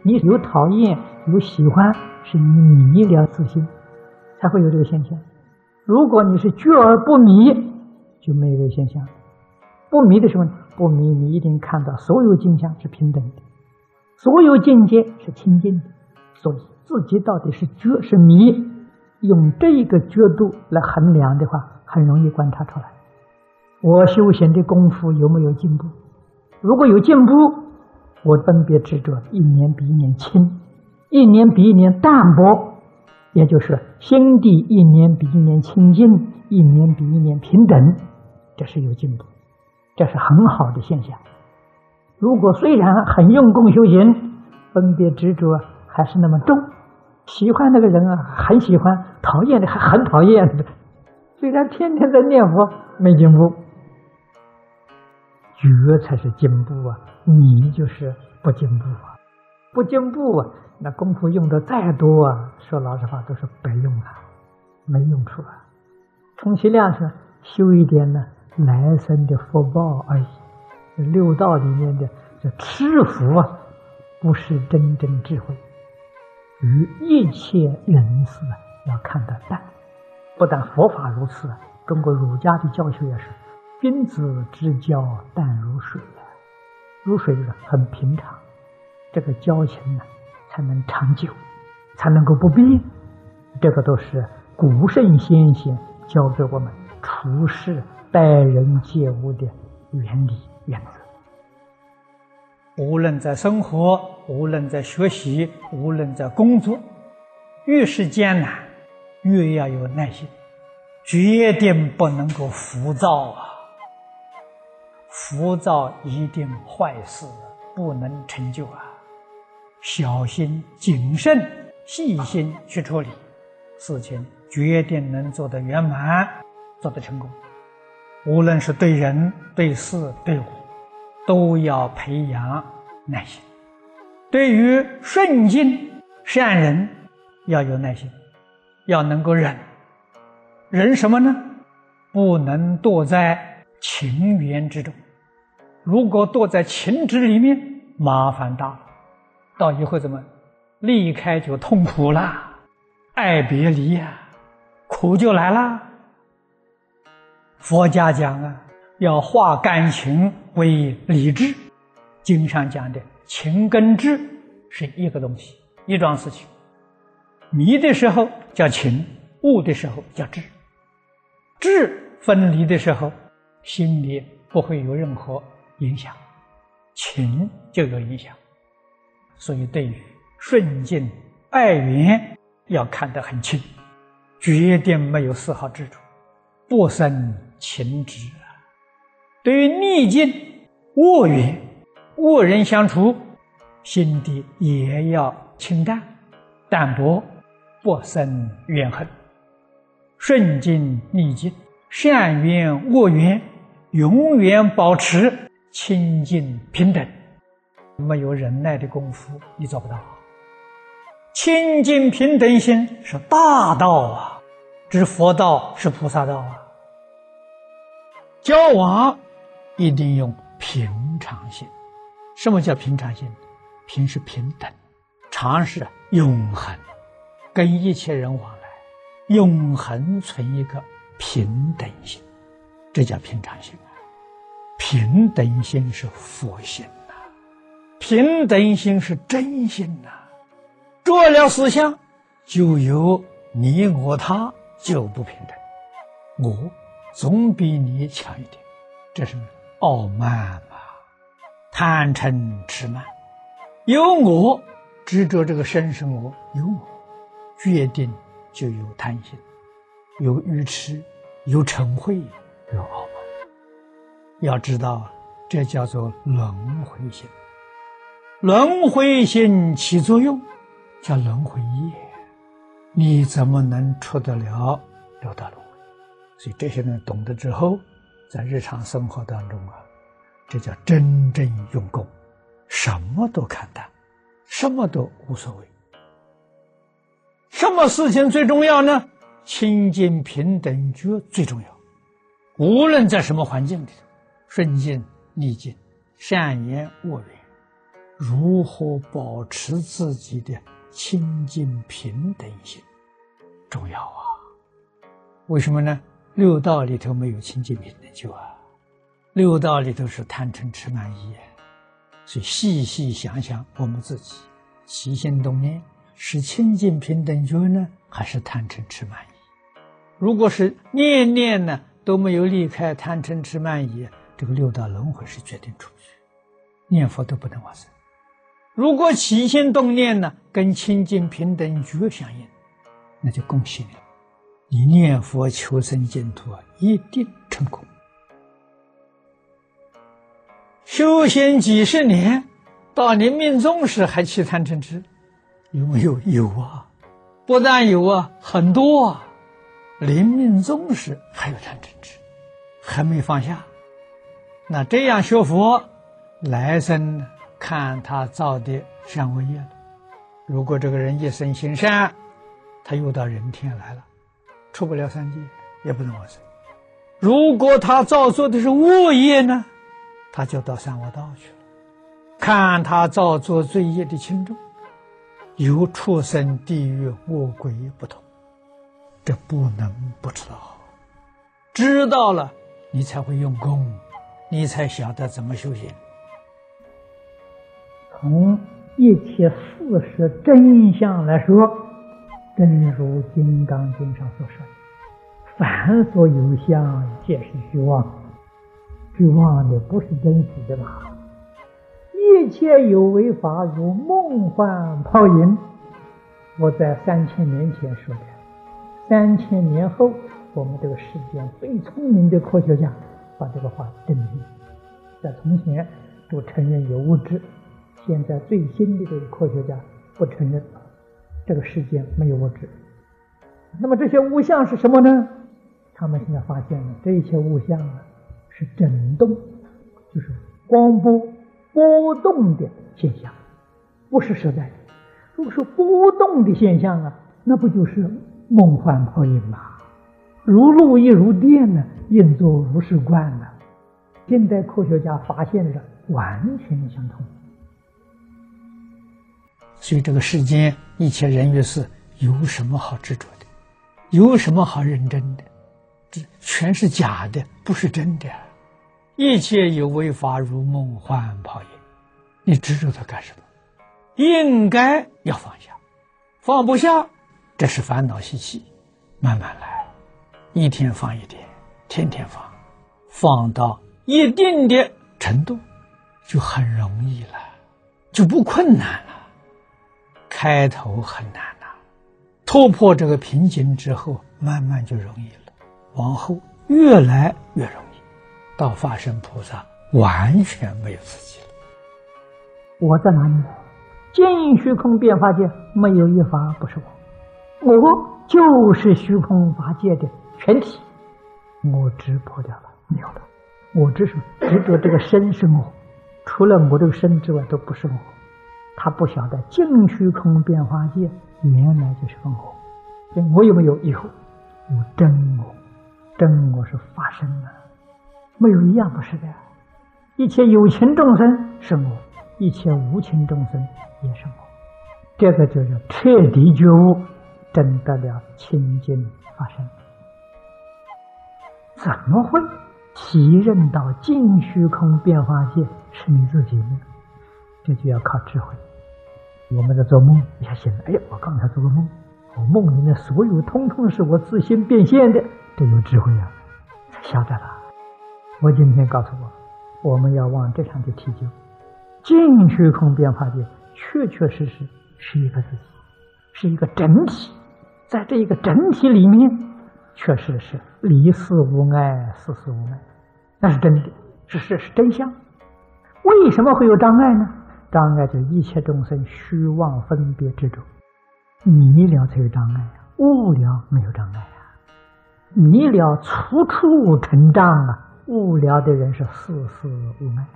你有讨厌，有喜欢，是你迷了自心，才会有这个现象。如果你是觉而不迷，就没有这个现象。不迷的时候，不迷你一定看到所有境象是平等的，所有境界是清净的。所以自己到底是觉是迷，用这个角度来衡量的话，很容易观察出来。我修行的功夫有没有进步？如果有进步，我分别执着一年比一年轻，一年比一年淡薄，也就是心地一年比一年清净，一年比一年平等，这是有进步，这是很好的现象。如果虽然很用功修行，分别执着还是那么重，喜欢那个人啊很喜欢，讨厌的还很讨厌的，虽然天天在念佛，没进步。觉才是进步啊，你就是不进步啊，不进步啊，那功夫用的再多啊，说老实话都是白用了，没用处啊。充其量是修一点呢来生的福报而已。六道里面的这吃福啊，不是真正智慧。与一切人事要看得淡，不但佛法如此，中国儒家的教学也是。君子之交淡如水啊，如水很平常，这个交情呢才能长久，才能够不变。这个都是古圣先贤教给我们处事待人接物的原理原则。 无论在生活，无论在学习，无论在工作，越是艰难，越要有耐心，决定不能够浮躁啊！浮躁一定坏事，不能成就啊！小心谨慎细心去处理事情，决定能做得圆满，做得成功。无论是对人对事对物，都要培养耐心。对于顺境善人要有耐心，要能够忍。忍什么呢？不能堕在情缘之中。如果堕在情执里面，麻烦大了，到以后怎么离开就痛苦了，爱别离呀，苦就来了。佛家讲啊，要化感情为理智，经上讲的情跟智是一个东西，一桩事情。迷的时候叫情，悟的时候叫智。智分离的时候，心里不会有任何影响，情就有影响。所以对于顺境爱缘要看得很清，决定没有丝毫执着，不生情执。对于逆境恶缘恶人相处，心地也要清淡淡泊，不生怨恨。顺境逆境善缘恶缘永远保持清净平等，没有忍耐的功夫你做不到。清净平等心是大道啊，知佛道是菩萨道啊。交往一定用平常心。什么叫平常心？平是平等，常是永恒，跟一切人往来永恒存一个平等心，这叫平常心啊。平等心是佛心呐，平等心是真心呐。着了思想，就有你我他，就不平等。我总比你强一点，这是傲慢嘛，贪嗔痴慢。有我执着这个身是我，有我决定就有贪心，有愚痴，有嗔恚，有傲慢。要知道这叫做轮回心。轮回心起作用叫轮回业，你怎么能出得了六道轮回？所以这些人懂得之后，在日常生活当中啊，这叫真正用功，什么都看淡，什么都无所谓。什么事情最重要呢？清净平等觉最重要。无论在什么环境里头，顺境逆境善缘恶缘， 如何保持自己的清净平等心，重要啊！为什么呢？六道里头没有清净平等心啊，六道里头是贪嗔痴慢疑啊。所以细细想想，我们自己起心动念是清净平等觉呢，还是贪嗔痴慢疑？如果是念念呢都没有离开贪嗔痴慢疑，这个六道轮回是决定出去，念佛都不能往生。如果起心动念呢跟清净平等觉相应，那就恭喜你了，你念佛求生净土一定成功。修行几十年，到临命终时还起贪嗔痴，有没有？有啊，不但有啊，很多啊。临命终时还有贪嗔痴，还没放下。那这样学佛，来生看他造的善恶业了。如果这个人一生行善，他又到人天来了，出不了三界，也不能往生。如果他造作的是恶业呢，他就到三恶道去了。看他造作罪业的轻重，有畜生、地狱、恶鬼不同，这不能不知道。知道了，你才会用功，你才晓得怎么修行。 从一切事实真相来说，正如《金刚经》上所说的，凡所有相，皆是虚妄。虚妄的不是真实的嘛？一切有为法，如梦幻泡影。我在3000年前说的，3000年后，我们这个世间最聪明的科学家把这个话证明。在从前都承认有物质，现在最新的这个科学家不承认这个世间没有物质。那么这些物象是什么呢？他们现在发现了，这一切物象是振动，就是光波波动的现象，不是实在的。如果说波动的现象那不就是梦幻泡影吗？如露亦如电呢，应作如是观呢。现代科学家发现了完全相同。 所以这个世间一切人与事，有什么好执着的？有什么好认真的？这全是假的，不是真的。一切有为法，如梦幻泡影，你执着它干什么？应该要放下，放不下，这是烦恼习气，慢慢来，一天放一点，天天放，放到一定的程度，就很容易了，就不困难了。开头很难突破这个瓶颈之后，慢慢就容易了，往后越来越容易，到法身菩萨完全没有自己了。 我在哪里？尽虚空遍法界没有一法不是我，我就是虚空法界的全体，我执破掉了，没有了。我只是执着这个身是我，除了我这个身之外都不是我。他不晓得尽虚空遍法界原来就是个我。我有没有？有真我，真我是法身没有一样不是的。一切有情众生是我，一切无情众生也是我。这个就叫彻底觉悟，证得了清净法身。怎么会体认到尽虚空遍法界是你自己呢？这就要靠智慧。我们在做梦，你还醒了，我刚才做个梦，我梦里面所有通通是我自心变现的，这有智慧晓得了。我今天告诉我们要往这上去提究，尽虚空遍法界确确实实是一个自己，是一个整体。在这一个整体里面，确实是离事无碍，事事无碍，那是真的，是真相。为什么会有障碍呢？障碍就是一切众生虚妄分别执着，迷了才有障碍悟了没有障碍迷了处处成障悟了的人是事事无碍。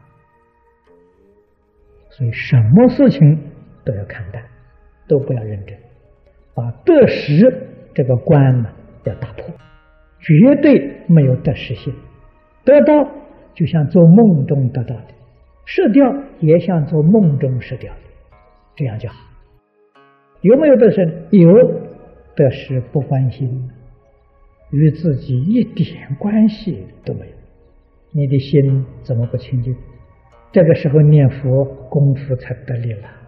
所以什么事情都要看淡，都不要认真，把得失这个关要打破，绝对没有得失心。得到就像做梦中得到的， 失掉也像做梦中失掉的，这样就好。有没有得失？有，得失不关心，与自己一点关系都没有。你的心怎么不清净？这个时候念佛功夫才得力了。